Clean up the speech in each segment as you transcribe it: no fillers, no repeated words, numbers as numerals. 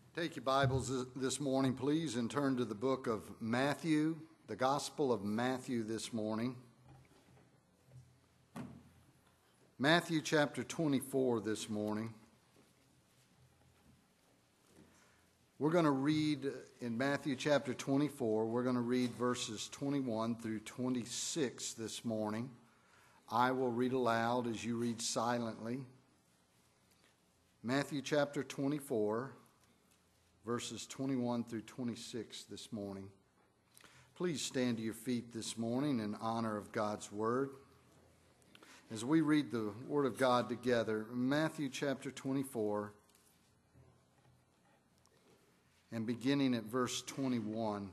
Take your Bibles this morning, please, and turn to the book of Matthew, the Gospel of Matthew this morning. Matthew chapter 24 this morning. We're going to read in Matthew chapter 24, we're going to read verses 21 through 26 this morning. I will read aloud as you read silently. Matthew chapter 24, verses 21 through 26 this morning. Please stand to your feet this morning in honor of God's Word. As we read the Word of God together, Matthew chapter 24, and beginning at verse 21.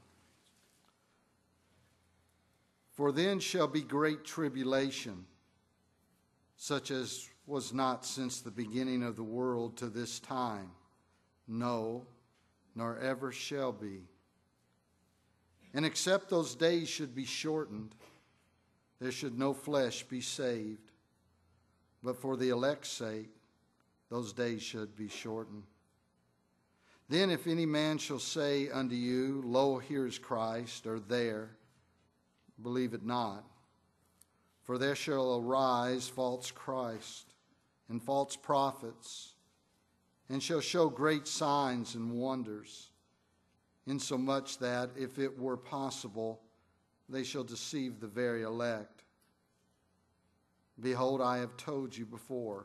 For then shall be great tribulation, such as was not since the beginning of the world to this time, no, nor ever shall be. And except those days should be shortened, there should no flesh be saved. But for the elect's sake, those days should be shortened. Then if any man shall say unto you, Lo, here is Christ, or there, believe it not. For there shall arise false Christ and false prophets, and shall show great signs and wonders, insomuch that, if it were possible, they shall deceive the very elect. Behold, I have told you before.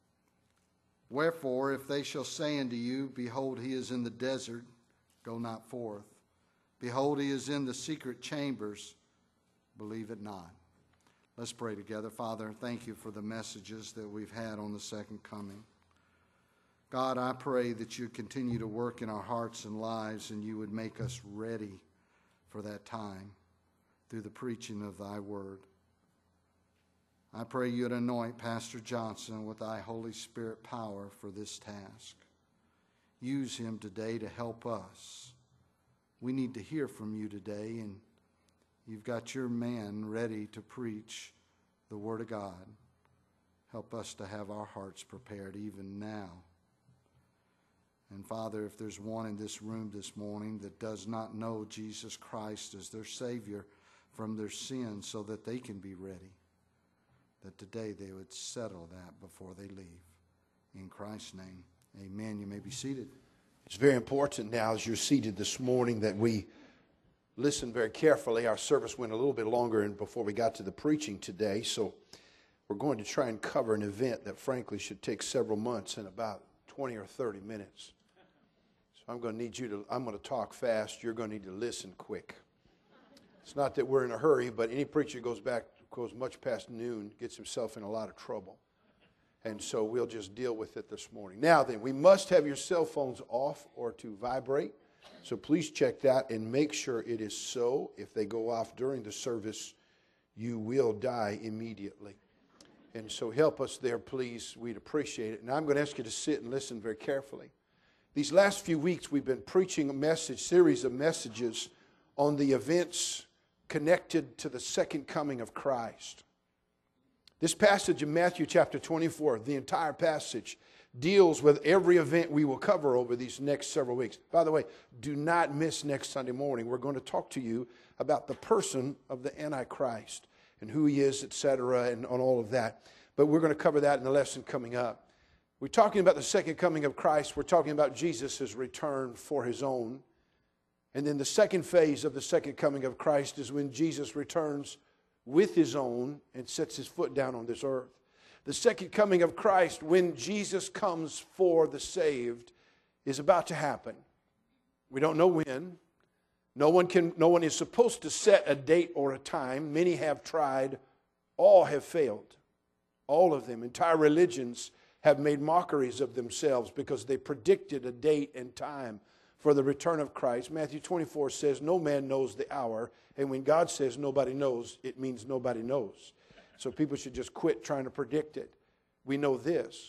Wherefore, if they shall say unto you, Behold, he is in the desert, go not forth. Behold, he is in the secret chambers, believe it not. Let's pray together. Father, thank you for the messages that we've had on the second coming. God, I pray that you continue to work in our hearts and lives, and you would make us ready for that time through the preaching of thy word. I pray you'd anoint Pastor Johnson with thy Holy Spirit power for this task. Use him today to help us. We need to hear from you today, and you've got your man ready to preach the word of God. Help us to have our hearts prepared even now. And Father, if there's one in this room this morning that does not know Jesus Christ as their Savior from their sins so that they can be ready, that today they would settle that before they leave. In Christ's name, amen. You may be seated. It's very important now as you're seated this morning that we listen very carefully. Our service went a little bit longer before we got to the preaching today, so we're going to try and cover an event that frankly should take several months in about 20 or 30 minutes. So I'm going to talk fast. You're going to need to listen quick. It's not that we're in a hurry, but any preacher goes much past noon gets himself in a lot of trouble. And so we'll just deal with it this morning. Now then, we must have your cell phones off or to vibrate. So please check that and make sure it is so. If they go off during the service, you will die immediately. And so help us there, please. We'd appreciate it. And I'm going to ask you to sit and listen very carefully. These last few weeks, we've been preaching a series of messages on the events connected to the second coming of Christ. This passage in Matthew chapter 24, the entire passage, deals with every event we will cover over these next several weeks. By the way, do not miss next Sunday morning. We're going to talk to you about the person of the Antichrist and who he is, etc., and on all of that. But we're going to cover that in the lesson coming up. We're talking about the second coming of Christ. We're talking about Jesus' return for his own. And then the second phase of the second coming of Christ is when Jesus returns with his own and sets his foot down on this earth. The second coming of Christ, when Jesus comes for the saved, is about to happen. We don't know when. No one is supposed to set a date or a time. Many have tried. All have failed. All of them. Entire religions have made mockeries of themselves because they predicted a date and time for the return of Christ. Matthew 24 says, no man knows the hour. And when God says nobody knows, it means nobody knows. So people should just quit trying to predict it. We know this.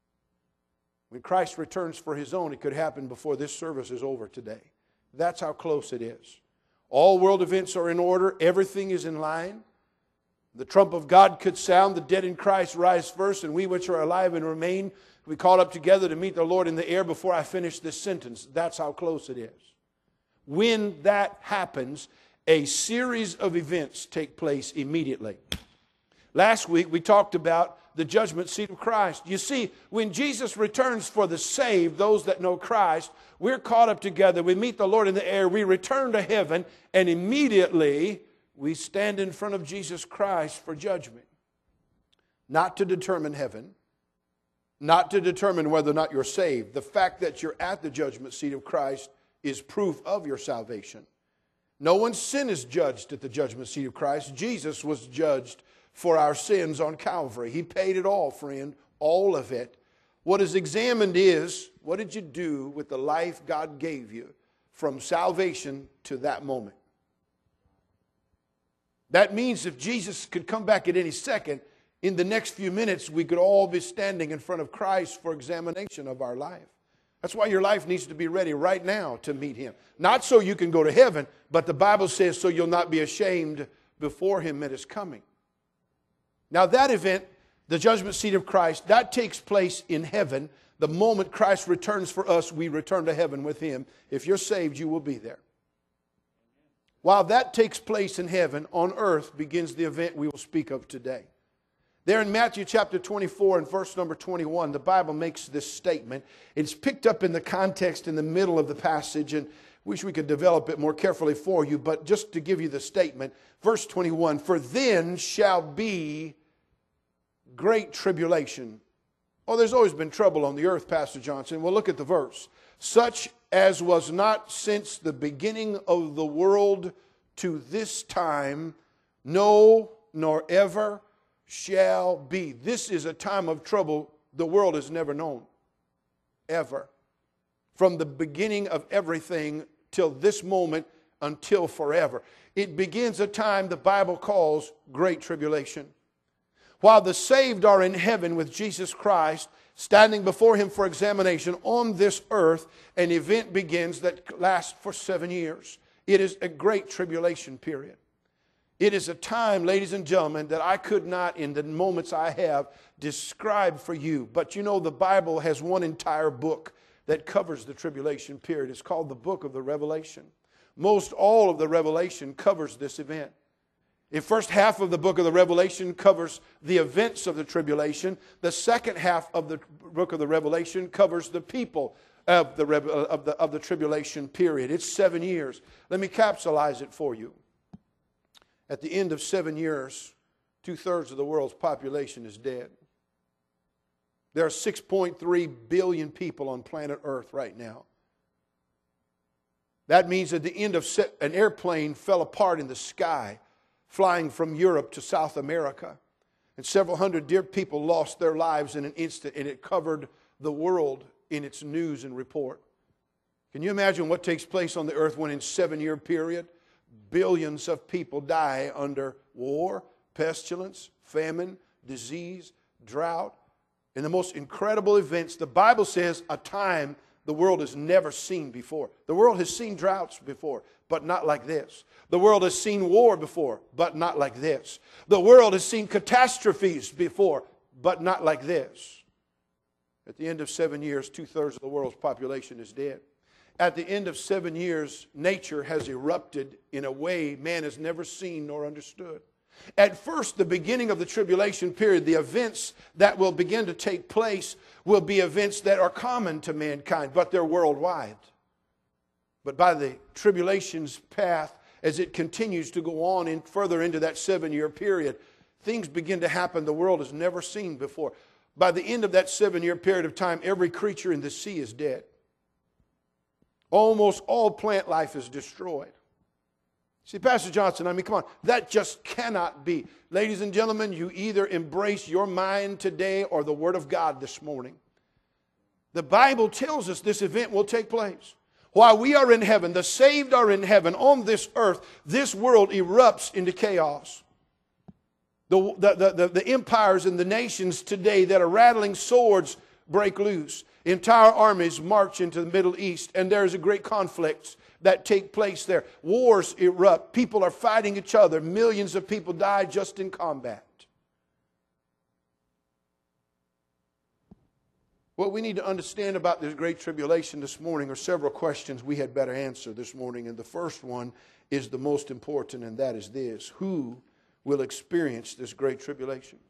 When Christ returns for his own, it could happen before this service is over today. That's how close it is. All world events are in order. Everything is in line. The trump of God could sound, the dead in Christ rise first, and we which are alive and remain, we caught up together to meet the Lord in the air before I finish this sentence. That's how close it is. When that happens, a series of events take place immediately. Last week we talked about the judgment seat of Christ. You see, when Jesus returns for the saved, those that know Christ, we're caught up together. We meet the Lord in the air. We return to heaven, and immediately we stand in front of Jesus Christ for judgment. Not to determine heaven, not to determine whether or not you're saved. The fact that you're at the judgment seat of Christ is proof of your salvation. No one's sin is judged at the judgment seat of Christ. Jesus was judged for our sins on Calvary. He paid it all, friend, all of it. What is examined is, what did you do with the life God gave you from salvation to that moment? That means if Jesus could come back at any second, in the next few minutes, we could all be standing in front of Christ for examination of our life. That's why your life needs to be ready right now to meet Him. Not so you can go to heaven, but the Bible says so you'll not be ashamed before Him at His coming. Now that event, the judgment seat of Christ, that takes place in heaven. The moment Christ returns for us, we return to heaven with Him. If you're saved, you will be there. While that takes place in heaven, on earth begins the event we will speak of today. There in Matthew chapter 24 and verse number 21, the Bible makes this statement. It's picked up in the context in the middle of the passage, and wish we could develop it more carefully for you, but just to give you the statement, verse 21, for then shall be great tribulation. Oh, there's always been trouble on the earth, Pastor Johnson. Well, look at the verse. Such as was not since the beginning of the world to this time, no, nor ever shall be. This is a time of trouble the world has never known, ever. From the beginning of everything till this moment, until forever. It begins a time the Bible calls great tribulation. While the saved are in heaven with Jesus Christ, standing before Him for examination on this earth, an event begins that lasts for 7 years. It is a great tribulation period. It is a time, ladies and gentlemen, that I could not, in the moments I have, describe for you. But you know, the Bible has one entire book that covers the tribulation period. It's called the book of the Revelation. Most all of the Revelation covers this event. The first half of the book of the Revelation covers the events of the tribulation. The second half of the book of the Revelation covers the people of the tribulation period. It's 7 years. Let me capsulize it for you. At the end of 7 years, 2/3 of the world's population is dead. There are 6.3 billion people on planet Earth right now. That means at the end of an airplane fell apart in the sky, flying from Europe to South America. And several hundred dear people lost their lives in an instant, and it covered the world in its news and report. Can you imagine what takes place on the earth when in a 7-year period, billions of people die under war, pestilence, famine, disease, drought, and the most incredible events? The Bible says a time the world has never seen before. The world has seen droughts before, but not like this. The world has seen war before, but not like this. The world has seen catastrophes before, but not like this. At the end of 7 years, 2/3 of the world's population is dead. At the end of 7 years, nature has erupted in a way man has never seen nor understood. At first, the beginning of the tribulation period, the events that will begin to take place will be events that are common to mankind, but they're worldwide. But by the tribulation's path, as it continues to go on and further into that 7-year period, things begin to happen the world has never seen before. By the end of that 7-year period of time, every creature in the sea is dead. Almost all plant life is destroyed. See, Pastor Johnson, I mean, come on, that just cannot be. Ladies and gentlemen, you either embrace your mind today or the Word of God this morning. The Bible tells us this event will take place. While we are in heaven, the saved are in heaven, on this earth, this world erupts into chaos. The empires and the nations today that are rattling swords break loose. Entire armies march into the Middle East, and there is a great conflict that take place there. Wars erupt. People are fighting each other. Millions of people die just in combat. What we need to understand about this great tribulation this morning are several questions we had better answer this morning. And the first one is the most important, and that is this: who will experience this great tribulation?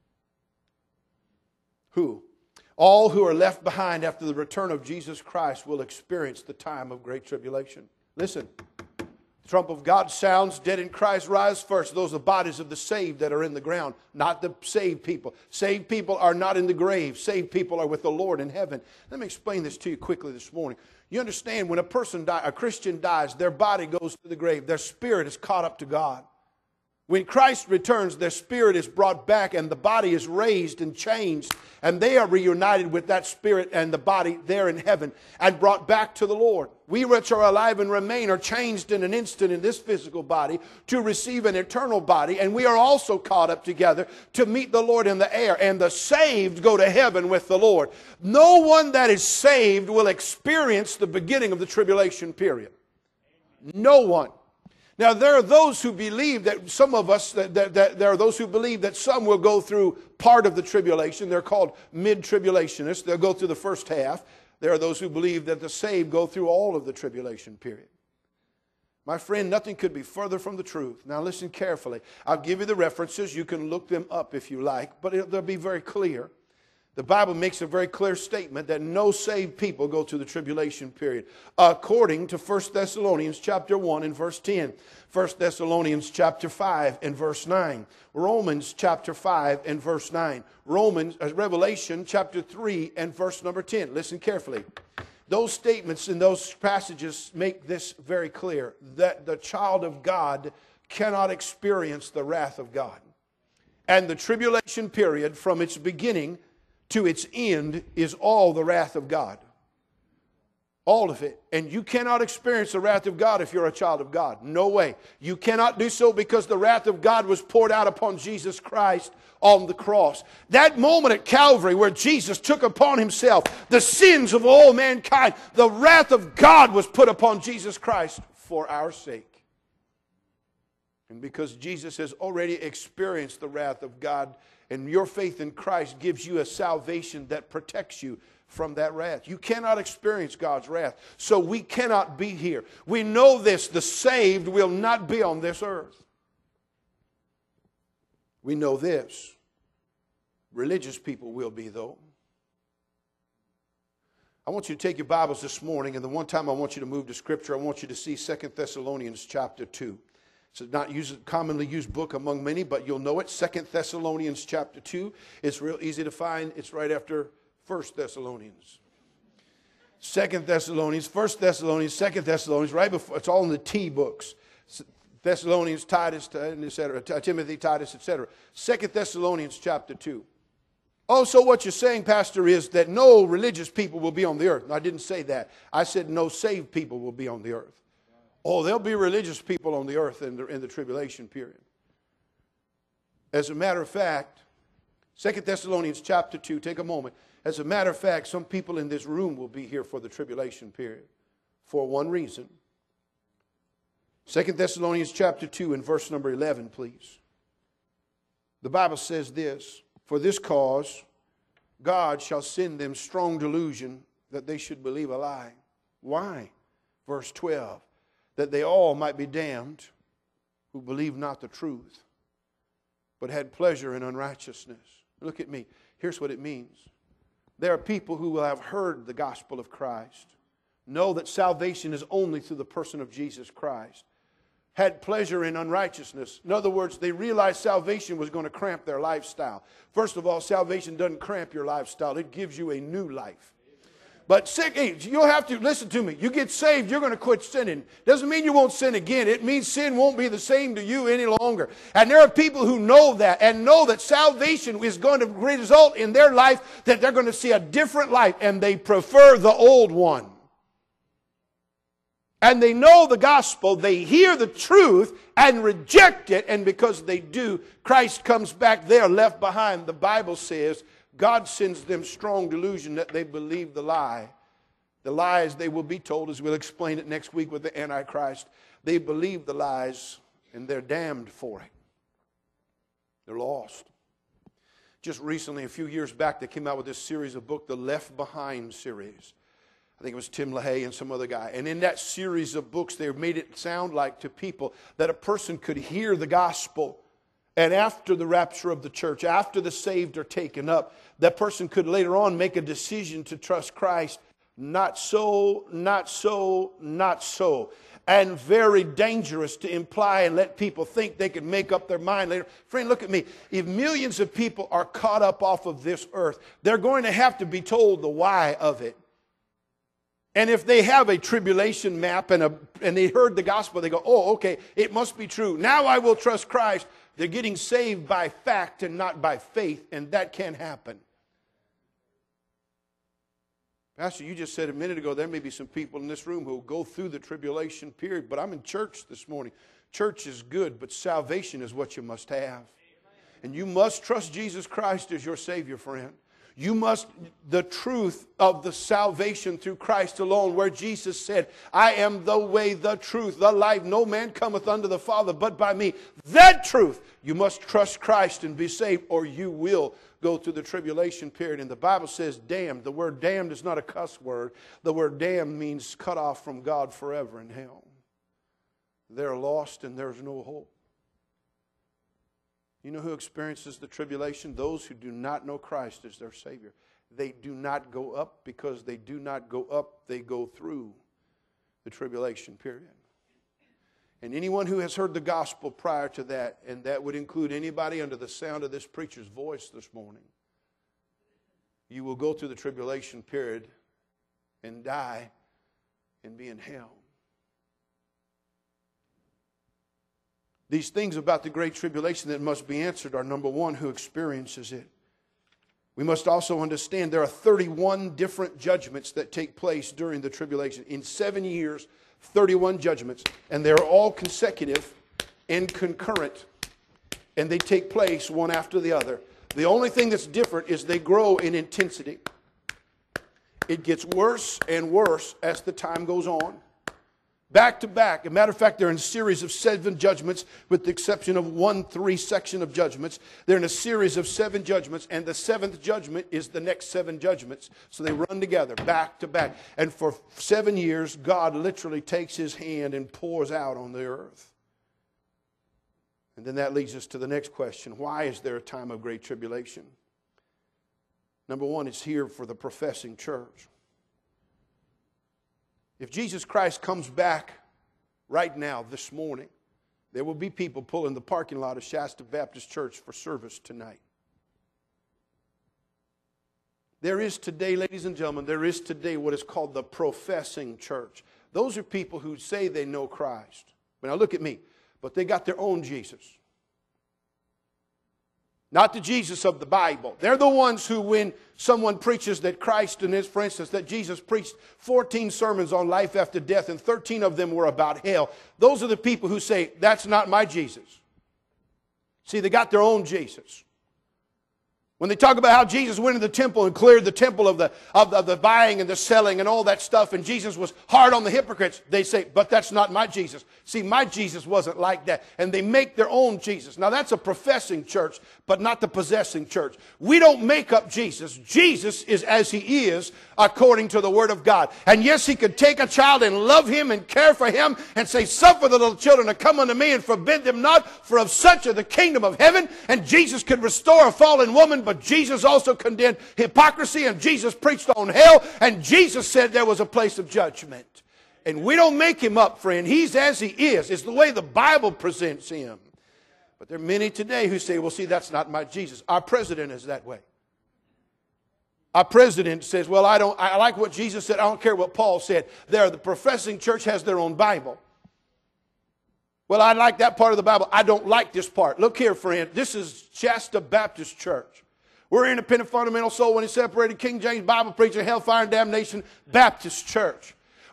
Who? All who are left behind after the return of Jesus Christ will experience the time of great tribulation. Listen. The trump of God sounds, dead in Christ rise first. Those are the bodies of the saved that are in the ground, not the saved people. Saved people are not in the grave. Saved people are with the Lord in heaven. Let me explain this to you quickly this morning. You understand, when a Christian dies, their body goes to the grave. Their spirit is caught up to God. When Christ returns, their spirit is brought back and the body is raised and changed, and they are reunited with that spirit and the body there in heaven and brought back to the Lord. We which are alive and remain are changed in an instant in this physical body to receive an eternal body, and we are also caught up together to meet the Lord in the air, and the saved go to heaven with the Lord. No one that is saved will experience the beginning of the tribulation period. No one. Now, there are those who believe that some of us, there are those who believe that some will go through part of the tribulation. They're called mid-tribulationists. They'll go through the first half. There are those who believe that the saved go through all of the tribulation period. My friend, nothing could be further from the truth. Now, listen carefully. I'll give you the references. You can look them up if you like, but they'll be very clear. The Bible makes a very clear statement that no saved people go through the tribulation period, according to 1 Thessalonians chapter 1 and verse 10, 1 Thessalonians chapter 5 and verse 9, Romans chapter 5 and verse 9, Revelation chapter 3 and verse number 10. Listen carefully. Those statements in those passages make this very clear, that the child of God cannot experience the wrath of God. And the tribulation period, from its beginning to its end, is all the wrath of God. All of it. And you cannot experience the wrath of God if you're a child of God. No way. You cannot do so, because the wrath of God was poured out upon Jesus Christ on the cross. That moment at Calvary where Jesus took upon himself the sins of all mankind, the wrath of God was put upon Jesus Christ for our sake. And because Jesus has already experienced the wrath of God, and your faith in Christ gives you a salvation that protects you from that wrath. You cannot experience God's wrath, so we cannot be here. We know this: the saved will not be on this earth. We know this. Religious people will be, though. I want you to take your Bibles this morning, and the one time I want you to move to Scripture, I want you to see 2 Thessalonians chapter 2. It's not commonly used book among many, but you'll know it. 2 Thessalonians chapter 2. It's real easy to find. It's right after 1 Thessalonians. 2 Thessalonians, 1 Thessalonians, 2 Thessalonians, right before. It's all in the T books. Thessalonians, Titus, etc. Timothy, Titus, etc. 2 Thessalonians chapter 2. Oh, so what you're saying, Pastor, is that no religious people will be on the earth. No, I didn't say that. I said no saved people will be on the earth. Oh, there'll be religious people on the earth in the tribulation period. As a matter of fact, 2 Thessalonians chapter 2, take a moment. As a matter of fact, some people in this room will be here for the tribulation period for one reason. 2 Thessalonians chapter 2 and verse number 11, please. The Bible says this: for this cause God shall send them strong delusion, that they should believe a lie. Why? Verse 12. That they all might be damned who believe not the truth, but had pleasure in unrighteousness. Look at me. Here's what it means. There are people who will have heard the gospel of Christ, know that salvation is only through the person of Jesus Christ, had pleasure in unrighteousness. In other words, they realized salvation was going to cramp their lifestyle. First of all, salvation doesn't cramp your lifestyle. It gives you a new life. But you'll have to, listen to me, you get saved, you're going to quit sinning. Doesn't mean you won't sin again. It means sin won't be the same to you any longer. And there are people who know that and know that salvation is going to result in their life, that they're going to see a different life, and they prefer the old one. And they know the gospel, they hear the truth and reject it, and because they do, Christ comes back there left behind. The Bible says God sends them strong delusion that they believe the lie. The lies they will be told, as we'll explain it next week with the Antichrist. They believe the lies and they're damned for it. They're lost. Just recently, a few years back, they came out with this series of books, the Left Behind series. I think it was Tim LaHaye and some other guy. And in that series of books, they made it sound like to people that a person could hear the gospel, and after the rapture of the church, after the saved are taken up, that person could later on make a decision to trust Christ. Not so, not so, not so. And very dangerous to imply and let people think they can make up their mind later. Friend, look at me. If millions of people are caught up off of this earth, they're going to have to be told the why of it. And if they have a tribulation map and they heard the gospel, they go, oh, okay, it must be true. Now I will trust Christ. They're getting saved by fact and not by faith, and that can't happen. Pastor, you just said a minute ago there may be some people in this room who will go through the tribulation period, but I'm in church this morning. Church is good, but salvation is what you must have. And you must trust Jesus Christ as your Savior, friend. You must, the truth of the salvation through Christ alone, where Jesus said, I am the way, the truth, the life. No man cometh unto the Father but by me. That truth, you must trust Christ and be saved, or you will go through the tribulation period. And the Bible says damned. The word damned is not a cuss word. The word damned means cut off from God forever in hell. They're lost and there's no hope. You know who experiences the tribulation? Those who do not know Christ as their Savior. They do not go up because they do not go up. They go through the tribulation period. And anyone who has heard the gospel prior to that, and that would include anybody under the sound of this preacher's voice this morning, you will go through the tribulation period and die and be in hell. These things about the Great Tribulation that must be answered are, number one, who experiences it. We must also understand there are 31 different judgments that take place during the tribulation. In 7 years, 31 judgments. And they're all consecutive and concurrent. And they take place one after the other. The only thing that's different is they grow in intensity. It gets worse and worse as the time goes on. Back to back. As a matter of fact, they're in a series of 7 judgments, with the exception of 1-3 section of judgments. They're in a series of 7 judgments, and the 7th judgment is the next 7 judgments. So they run together, back to back. And for 7 years, God literally takes His hand and pours out on the earth. And then that leads us to the next question. Why is there a time of great tribulation? Number one, it's here for the professing church. If Jesus Christ comes back right now, this morning, there will be people pulling the parking lot of Shasta Baptist Church for service tonight. There is today, ladies and gentlemen, there is today what is called the professing church. Those are people who say they know Christ. But now look at me. But they got their own Jesus. Not the Jesus of the Bible. They're the ones who, when someone preaches that Christ, and for instance, that Jesus preached 14 sermons on life after death, and 13 of them were about hell. Those are the people who say, that's not my Jesus. See, they got their own Jesus. When they talk about how Jesus went into the temple and cleared the temple of the buying and the selling and all that stuff, and Jesus was hard on the hypocrites, they say, but that's not my Jesus. See, my Jesus wasn't like that. And they make their own Jesus. Now, that's a professing church, but not the possessing church. We don't make up Jesus. Jesus is as He is according to the Word of God. And yes, He could take a child and love him and care for him and say, suffer the little children to come unto me and forbid them not, for of such are the kingdom of heaven. And Jesus could restore a fallen woman, but Jesus also condemned hypocrisy, and Jesus preached on hell, and Jesus said there was a place of judgment. And we don't make Him up, friend. He's as He is. It's the way the Bible presents Him. But there are many today who say, well, see, that's not my Jesus. Our president is that way. Our president says, well, I like what Jesus said. I don't care what Paul said. The professing church has their own Bible. Well, I like that part of the Bible. I don't like this part. Look here, friend. This is Shasta Baptist Church. We're independent, fundamental, soul winning, separated, King James Bible preaching, hellfire and damnation Baptist church.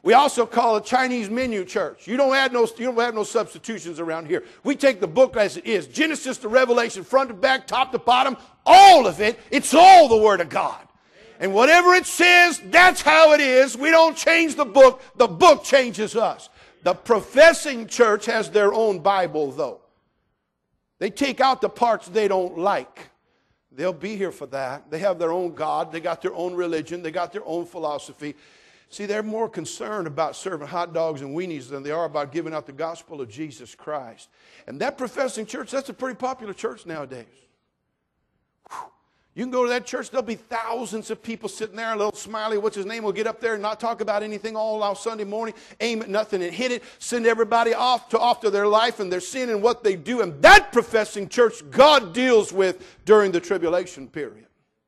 We also call it Chinese menu church. You don't have no substitutions around here. We take the book as it is. Genesis to Revelation, front to back, top to bottom, all of it. It's all the Word of God. And whatever it says, that's how it is. We don't change the book changes us. The professing church has their own Bible, though. They take out the parts they don't like. They'll be here for that. They have their own God. They got their own religion. They got their own philosophy. See, they're more concerned about serving hot dogs and weenies than they are about giving out the gospel of Jesus Christ. And that professing church, that's a pretty popular church nowadays. Whew. You can go to that church, there'll be thousands of people sitting there. A little smiley, what's his name, will get up there and not talk about anything all Sunday morning, aim at nothing and hit it, send everybody off to their life and their sin and what they do. And that professing church God deals with during the tribulation period.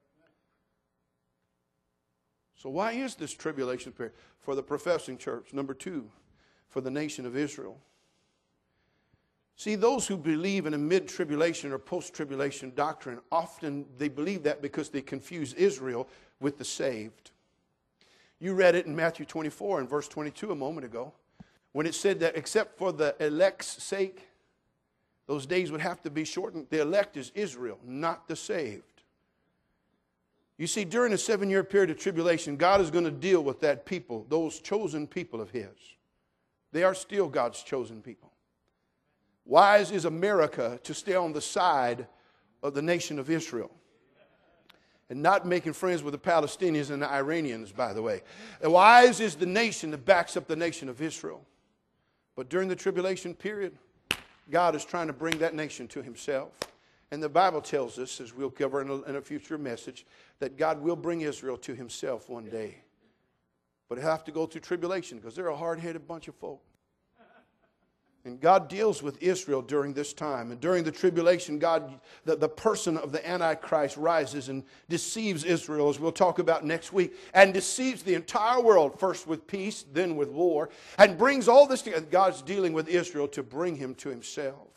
So why is this tribulation period? For the professing church. Number two, for the nation of Israel. See, those who believe in a mid-tribulation or post-tribulation doctrine, often they believe that because they confuse Israel with the saved. You read it in Matthew 24 and verse 22 a moment ago, when it said that except for the elect's sake, those days would have to be shortened. The elect is Israel, not the saved. You see, during a 7-year period of tribulation, God is going to deal with that people, those chosen people of His. They are still God's chosen people. Wise is America to stay on the side of the nation of Israel. And not making friends with the Palestinians and the Iranians, by the way. Wise is the nation that backs up the nation of Israel. But during the tribulation period, God is trying to bring that nation to Himself. And the Bible tells us, as we'll cover in a future message, that God will bring Israel to Himself one day. But he'll have to go through tribulation because they're a hard-headed bunch of folk. And God deals with Israel during this time. And during the tribulation, the person of the Antichrist rises and deceives Israel, as we'll talk about next week, and deceives the entire world, first with peace, then with war, and brings all this together. God's dealing with Israel to bring him to Himself.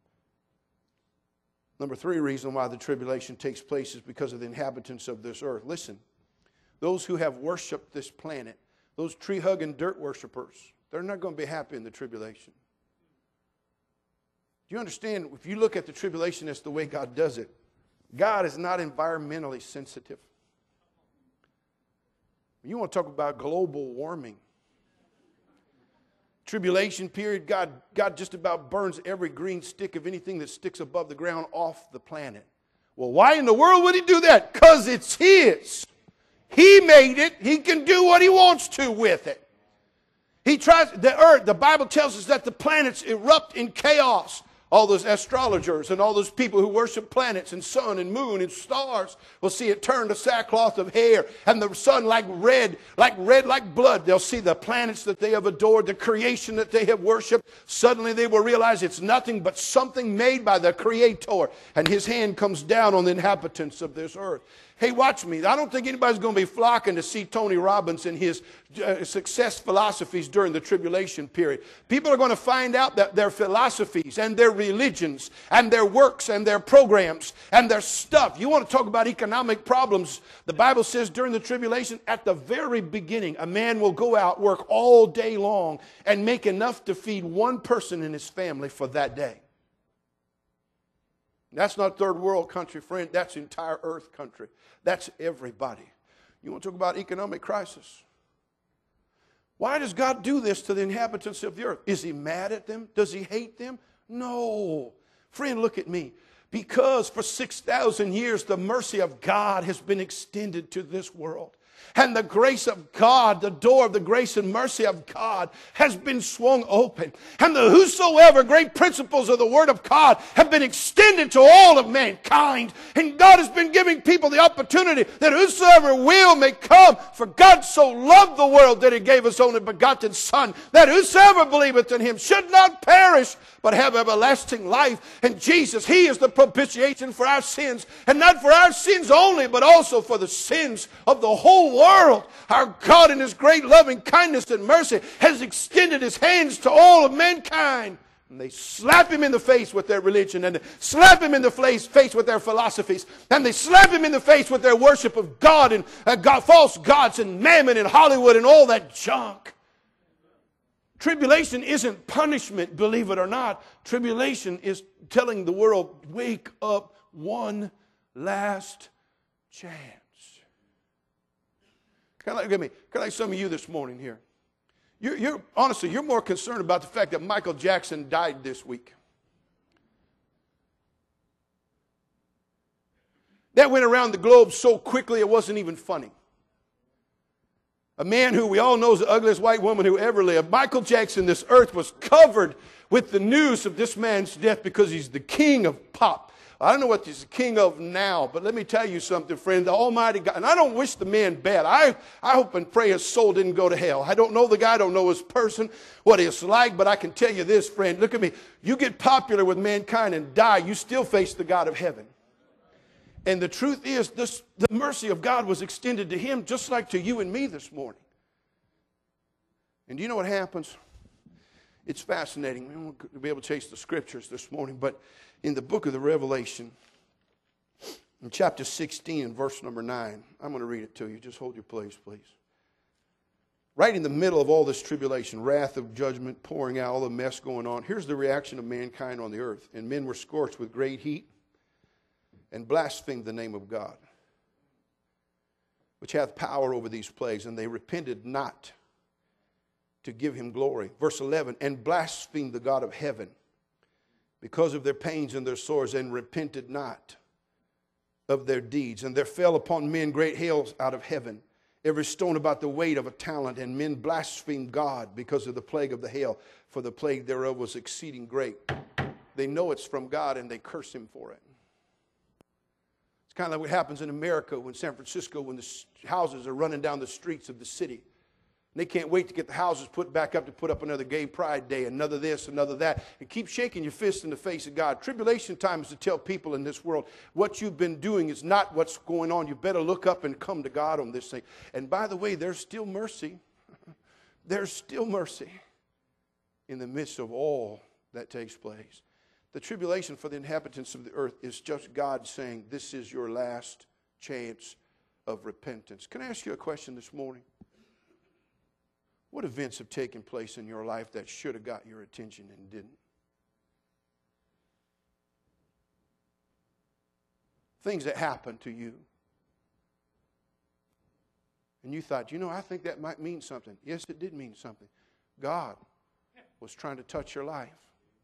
Number 3 reason why the tribulation takes place is because of the inhabitants of this earth. Listen, those who have worshiped this planet, those tree-hugging dirt worshipers, they're not going to be happy in the tribulation. Do you understand? If you look at the tribulation, that's the way God does it. God is not environmentally sensitive. You want to talk about global warming. Tribulation period, God just about burns every green stick of anything that sticks above the ground off the planet. Well, why in the world would He do that? Because it's His. He made it. He can do what He wants to with it. He tries, the earth, the Bible tells us that the planets erupt in chaos. All those astrologers and all those people who worship planets and sun and moon and stars will see it turn to sackcloth of hair, and the sun like blood. They'll see the planets that they have adored, the creation that they have worshipped. Suddenly they will realize it's nothing but something made by the Creator, and His hand comes down on the inhabitants of this earth. Hey, watch me. I don't think anybody's going to be flocking to see Tony Robbins and his success philosophies during the tribulation period. People are going to find out that their philosophies and their religions and their works and their programs and their stuff. You want to talk about economic problems. The Bible says during the tribulation, at the very beginning, a man will go out, work all day long, and make enough to feed one person in his family for that day. That's not third world country, friend. That's entire earth country. That's everybody. You want to talk about economic crisis? Why does God do this to the inhabitants of the earth? Is He mad at them? Does He hate them? No. Friend, look at me. Because for 6,000 years the mercy of God has been extended to this world. And the grace of God, the door of the grace and mercy of God has been swung open. And the whosoever great principles of the Word of God have been extended to all of mankind. And God has been giving people the opportunity that whosoever will may come. For God so loved the world that He gave His only begotten Son, that whosoever believeth in Him should not perish, but have everlasting life. And Jesus, He is the propitiation for our sins. And not for our sins only, but also for the sins of the whole world. Our God in His great loving kindness and mercy has extended His hands to all of mankind. And they slap Him in the face with their religion, and they slap Him in the face with their philosophies, and they slap Him in the face with their worship of God and false gods and mammon and Hollywood and all that junk. Tribulation isn't punishment, believe it or not. Tribulation is telling the world, wake up, one last chance. Kind of like some of you this morning here. Honestly, you're more concerned about the fact that Michael Jackson died this week. That went around the globe so quickly it wasn't even funny. A man who we all know is the ugliest white woman who ever lived. Michael Jackson, this earth was covered with the news of this man's death because he's the king of pop. I don't know what he's the king of now, but let me tell you something, friend. The Almighty God, and I don't wish the man bad. I hope and pray his soul didn't go to hell. I don't know the guy. I don't know his person, what he's like, but I can tell you this, friend. Look at me. You get popular with mankind and die, you still face the God of heaven. And the truth is, the mercy of God was extended to him just like to you and me this morning. And do you know what happens? It's fascinating. We won't be able to chase the scriptures this morning, but in the book of the Revelation, in chapter 16 and verse number 9, I'm going to read it to you. Just hold your place, please. Right in the middle of all this tribulation, wrath of judgment pouring out, all the mess going on, here's the reaction of mankind on the earth. And men were scorched with great heat, and blasphemed the name of God, which hath power over these plagues, and they repented not to give him glory. Verse 11, and blasphemed the God of heaven because of their pains and their sores, and repented not of their deeds. And there fell upon men great hails out of heaven, every stone about the weight of a talent, and men blasphemed God because of the plague of the hail, for the plague thereof was exceeding great. They know it's from God, and they curse him for it. Kind of like what happens in America when San Francisco, when the houses are running down the streets of the city. And they can't wait to get the houses put back up to put up another gay pride day, another this, another that. And keep shaking your fist in the face of God. Tribulation time is to tell people in this world, what you've been doing is not what's going on. You better look up and come to God on this thing. And by the way, there's still mercy. There's still mercy in the midst of all that takes place. The tribulation for the inhabitants of the earth is just God saying, this is your last chance of repentance. Can I ask you a question this morning? What events have taken place in your life that should have got your attention and didn't? Things that happened to you. And you thought, I think that might mean something. Yes, it did mean something. God was trying to touch your life.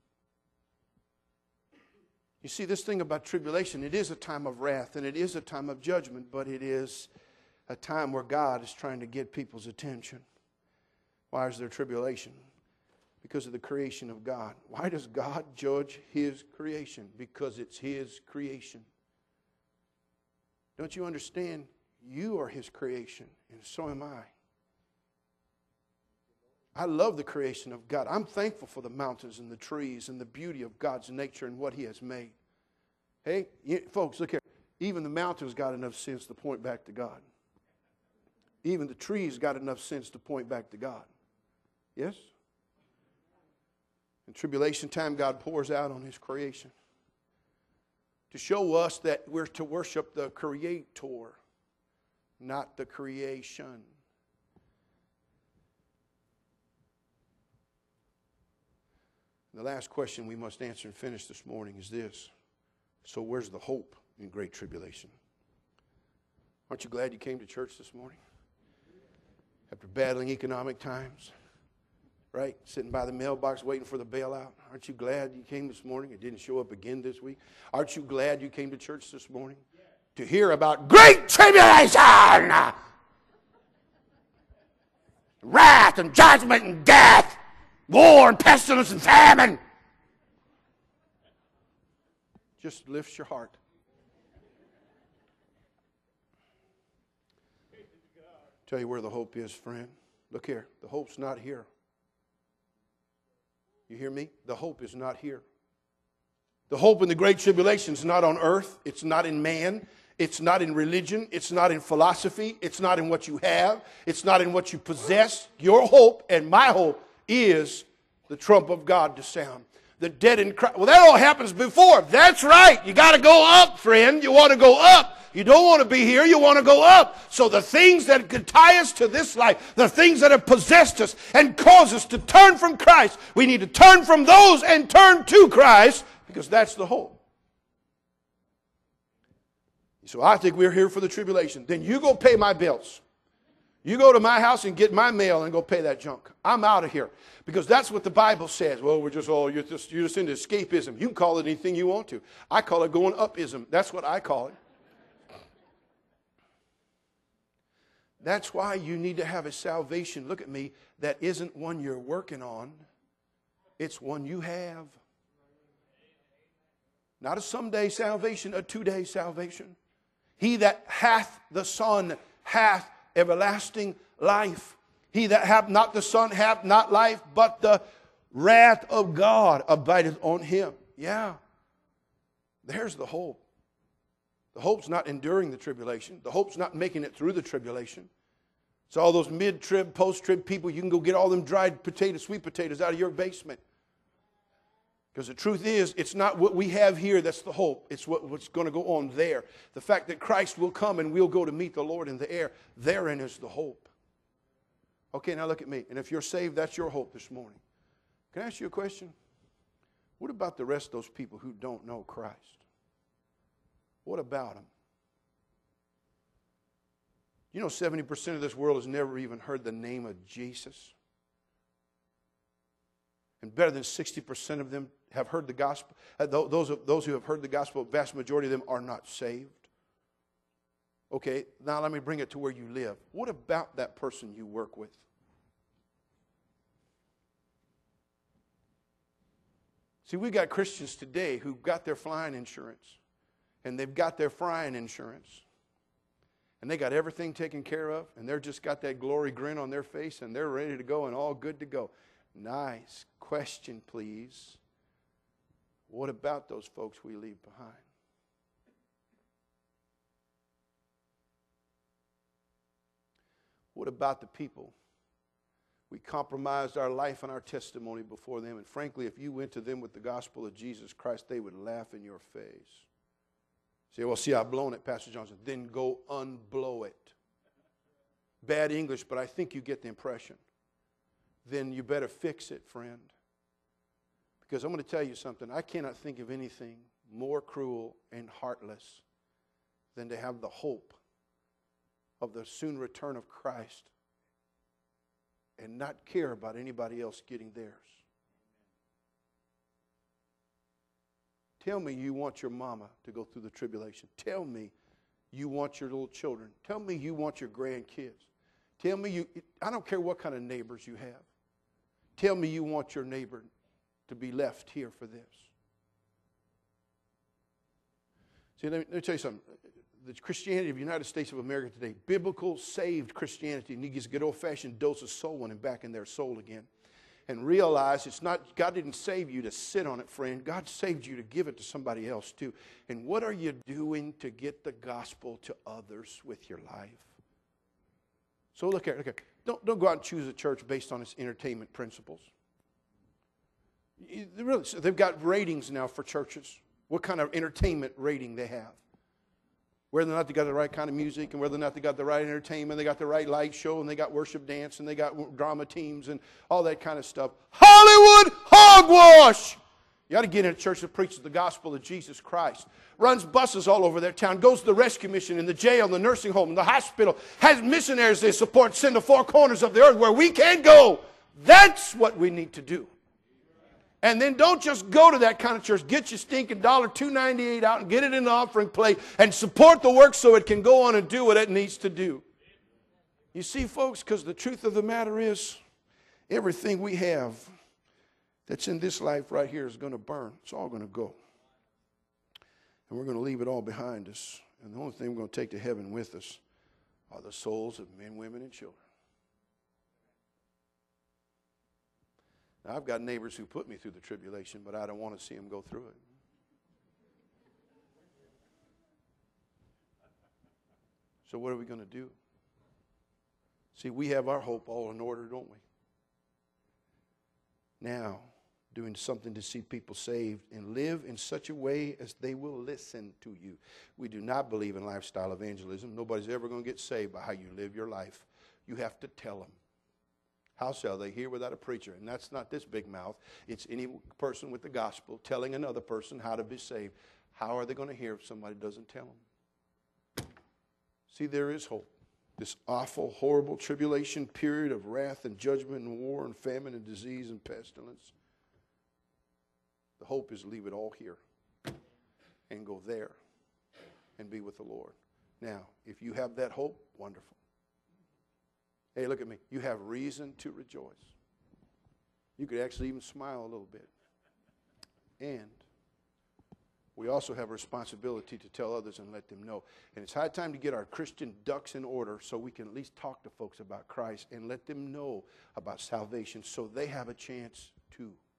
You see, this thing about tribulation, it is a time of wrath and it is a time of judgment, but it is a time where God is trying to get people's attention. Why is there tribulation? Because of the creation of God. Why does God judge his creation? Because it's his creation. Don't you understand? You are his creation, and so am I. I love the creation of God. I'm thankful for the mountains and the trees and the beauty of God's nature and what he has made. Hey, folks, look here. Even the mountains got enough sense to point back to God. Even the trees got enough sense to point back to God. Yes? In tribulation time, God pours out on his creation to show us that we're to worship the Creator, not the creation. The last question we must answer and finish this morning is this. So where's the hope in great tribulation? Aren't you glad you came to church this morning? After battling economic times, right? Sitting by the mailbox waiting for the bailout. Aren't you glad you came this morning? It didn't show up again this week. Aren't you glad you came to church this morning? To hear about great tribulation! Wrath and judgment and death! War and pestilence and famine. Just lifts your heart. Tell you where the hope is, friend. Look here. The hope's not here. You hear me? The hope is not here. The hope in the great tribulation is not on earth. It's not in man. It's not in religion. It's not in philosophy. It's not in what you have. It's not in what you possess. Your hope and my hope is the trump of God to sound. The dead in Christ. Well, that all happens before. That's right. You got to go up, friend. You want to go up You don't want to be here. You want to go up. So the things that could tie us to this life, the things that have possessed us and caused us to turn from Christ, we need to turn from those and turn to Christ, because that's the hope. So I think we're here for the tribulation. Then you go pay my bills. You go to my house and get my mail and go pay that junk. I'm out of here. Because that's what the Bible says. Well, you're just into escapism. You can call it anything you want to. I call it going upism. That's what I call it. That's why you need to have a salvation, look at me, that isn't one you're working on. It's one you have. Not a someday salvation, a today salvation. He that hath the Son hath everlasting life. He that hath not the Son hath not life, but the wrath of God abideth on him. Yeah. There's the hope. The hope's not enduring the tribulation. The hope's not making it through the tribulation. It's all those mid-trib, post-trib people. You can go get all them dried potatoes, sweet potatoes out of your basement. Because the truth is, it's not what we have here that's the hope. It's what's going to go on there. The fact that Christ will come and we'll go to meet the Lord in the air, therein is the hope. Okay, now look at me. And if you're saved, that's your hope this morning. Can I ask you a question? What about the rest of those people who don't know Christ? What about them? You know 70% of this world has never even heard the name of Jesus. And better than 60% of them have heard the gospel. Those who have heard the gospel, the vast majority of them are not saved. Okay, now let me bring it to where you live. What about that person you work with? See, we've got Christians today who've got their flying insurance. And they've got their frying insurance. And they got everything taken care of. And they're just got that glory grin on their face. And they're ready to go and all good to go. Nice. Question, please. What about those folks we leave behind? What about the people? We compromised our life and our testimony before them. And frankly, if you went to them with the gospel of Jesus Christ, they would laugh in your face. Say, well, see, I've blown it, Pastor Johnson. Then go unblow it. Bad English, but I think you get the impression. Then you better fix it, friend. Because I'm going to tell you something. I cannot think of anything more cruel and heartless than to have the hope of the soon return of Christ and not care about anybody else getting theirs. Tell me you want your mama to go through the tribulation. Tell me you want your little children. Tell me you want your grandkids. Tell me I don't care what kind of neighbors you have. Tell me you want your neighbor to be left here for this. See, let me tell you something. The Christianity of the United States of America today, biblical, saved Christianity, needs a good old-fashioned dose of soul winning back in their soul again. And realize it's not, God didn't save you to sit on it, friend. God saved you to give it to somebody else too. And what are you doing to get the gospel to others with your life? So look at it. Don't go out and choose a church based on its entertainment principles. They've got ratings now for churches. What kind of entertainment rating they have. Whether or not they got the right kind of music, and whether or not they got the right entertainment, they got the right light show, and they got worship dance, and they got drama teams, and all that kind of stuff. Hollywood hogwash! You ought to get in a church that preaches the gospel of Jesus Christ. Runs buses all over their town, goes to the rescue mission, in the jail, in the nursing home, in the hospital, has missionaries they support, send to four corners of the earth where we can't go. That's what we need to do. And then don't just go to that kind of church. Get your stinking $2.98 out and get it in the offering plate and support the work so it can go on and do what it needs to do. You see, folks, because the truth of the matter is, everything we have that's in this life right here is going to burn. It's all going to go. And we're going to leave it all behind us. And the only thing we're going to take to heaven with us are the souls of men, women, and children. Now, I've got neighbors who put me through the tribulation, but I don't want to see them go through it. So what are we going to do? See, we have our hope all in order, don't we? Now, doing something to see people saved, and live in such a way as they will listen to you. We do not believe in lifestyle evangelism. Nobody's ever going to get saved by how you live your life. You have to tell them. How shall they hear without a preacher? And that's not this big mouth. It's any person with the gospel telling another person how to be saved. How are they going to hear if somebody doesn't tell them? See, there is hope. This awful, horrible tribulation period of wrath and judgment and war and famine and disease and pestilence. The hope is leave it all here and go there and be with the Lord. Now, if you have that hope, wonderful. Hey, look at me. You have reason to rejoice. You could actually even smile a little bit. And we also have a responsibility to tell others and let them know. And it's high time to get our Christian ducks in order so we can at least talk to folks about Christ and let them know about salvation so they have a chance too.